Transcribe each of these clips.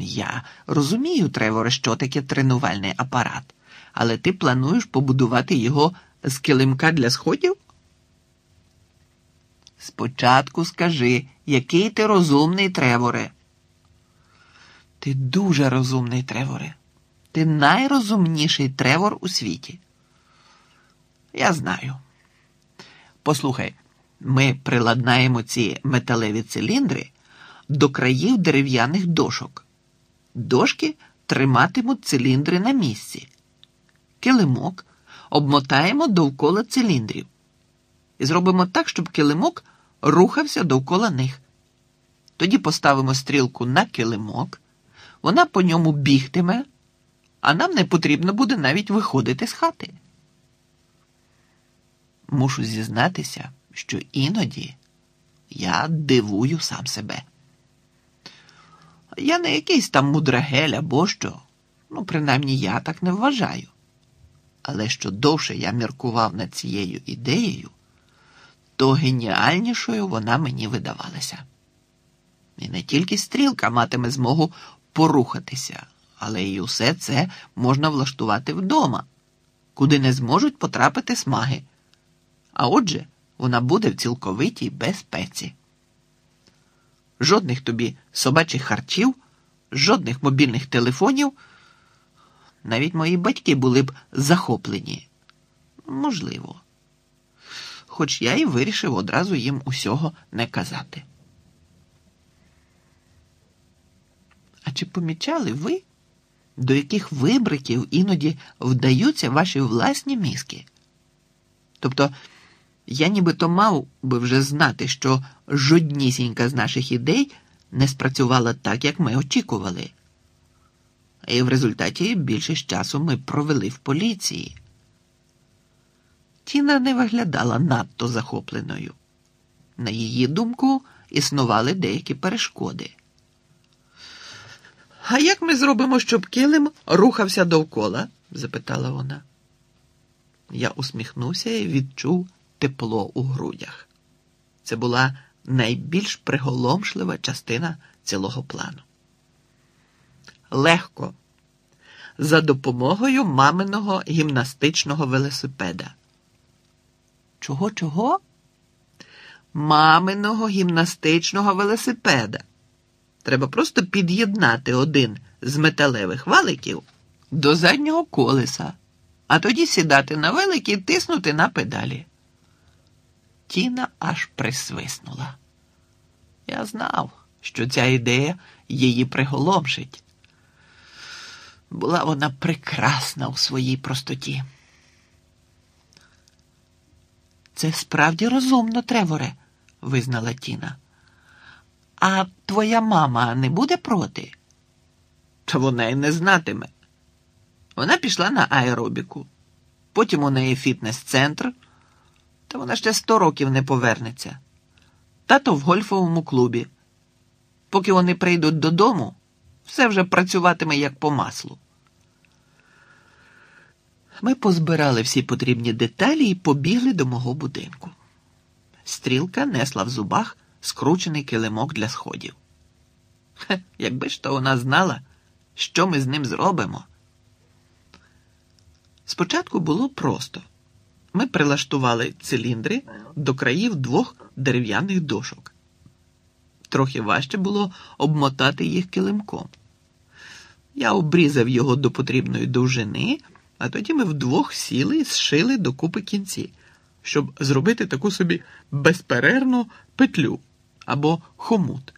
Я розумію, Треворе, що таке тренувальний апарат, але ти плануєш побудувати його з килимка для сходів? Спочатку скажи, який ти розумний, Треворе. Ти дуже розумний, Треворе. Ти найрозумніший Тревор у світі. Я знаю. Послухай, ми приладнаємо ці металеві циліндри до країв дерев'яних дошок. Дошки триматимуть циліндри на місці. Килимок обмотаємо довкола циліндрів. І зробимо так, щоб килимок рухався довкола них. Тоді поставимо стрілку на килимок, вона по ньому бігтиме, а нам не потрібно буде навіть виходити з хати. Мушу зізнатися, що іноді я дивую сам себе. Я не якийсь там мудрагель або що. Принаймні я так не вважаю. Але що довше я міркував над цією ідеєю, то геніальнішою вона мені видавалася. І не тільки стрілка матиме змогу порухатися, але й усе це можна влаштувати вдома, куди не зможуть потрапити смаги. А отже, вона буде в цілковитій безпеці. Жодних тобі собачих харчів, жодних мобільних телефонів. Навіть мої батьки були б захоплені. Можливо. Хоч я і вирішив одразу їм усього не казати. А чи помічали ви, до яких вибриків іноді вдаються ваші власні мізки? Тобто, я нібито мав би вже знати, що жоднісінька з наших ідей не спрацювала так, як ми очікували. І в результаті більшість часу ми провели в поліції. Тіна не виглядала надто захопленою. На її думку, існували деякі перешкоди. «А як ми зробимо, щоб килим рухався довкола?» – запитала вона. Я усміхнувся і відчув тепло у грудях. Це була найбільш приголомшлива частина цілого плану. Легко. За допомогою маминого гімнастичного велосипеда. Чого? Маминого гімнастичного велосипеда. Треба просто під'єднати один з металевих валиків до заднього колеса, а тоді сідати на велик і тиснути на педалі. Тіна аж присвиснула. Я знав, що ця ідея її приголомшить. Була вона прекрасна у своїй простоті. «Це справді розумно, Треворе», – визнала Тіна. «А твоя мама не буде проти?» Та вона й не знатиме. Вона пішла на аеробіку. Потім у неї фітнес-центр. Та вона ще 100 років не повернеться. Тато в гольфовому клубі. Поки вони прийдуть додому, все вже працюватиме як по маслу. Ми позбирали всі потрібні деталі і побігли до мого будинку. Стрілка несла в зубах скручений килимок для сходів. Якби ж то вона знала, що ми з ним зробимо. Спочатку було просто. Ми прилаштували циліндри до країв 2 дерев'яних дошок. Трохи важче було обмотати їх килимком. Я обрізав його до потрібної довжини, а тоді ми вдвох сіли і зшили докупи кінці, щоб зробити таку собі безперервну петлю або хомут.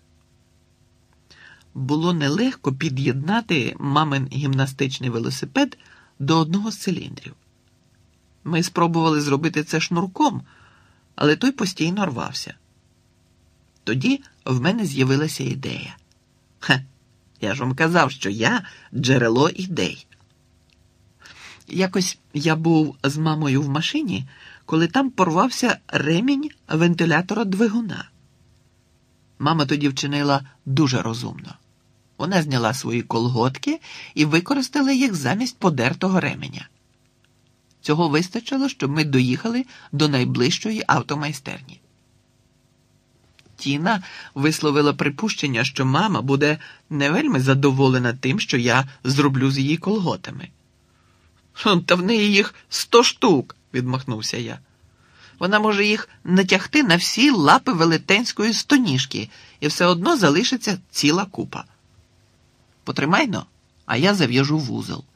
Було нелегко під'єднати мамин гімнастичний велосипед до одного з циліндрів. Ми спробували зробити це шнурком, але той постійно рвався. Тоді в мене з'явилася ідея. Я ж вам казав, що я джерело ідей. Якось я був з мамою в машині, коли там порвався ремінь вентилятора двигуна. Мама тоді вчинила дуже розумно. Вона зняла свої колготки і використала їх замість подертого ременя. Цього вистачило, щоб ми доїхали до найближчої автомайстерні. Тіна висловила припущення, що мама буде не вельми задоволена тим, що я зроблю з її колготами. Та в неї їх 100 штук, відмахнувся я. Вона може їх натягти на всі лапи велетенської стоніжки, і все одно залишиться ціла купа. Потримай-но, а я зав'яжу вузол.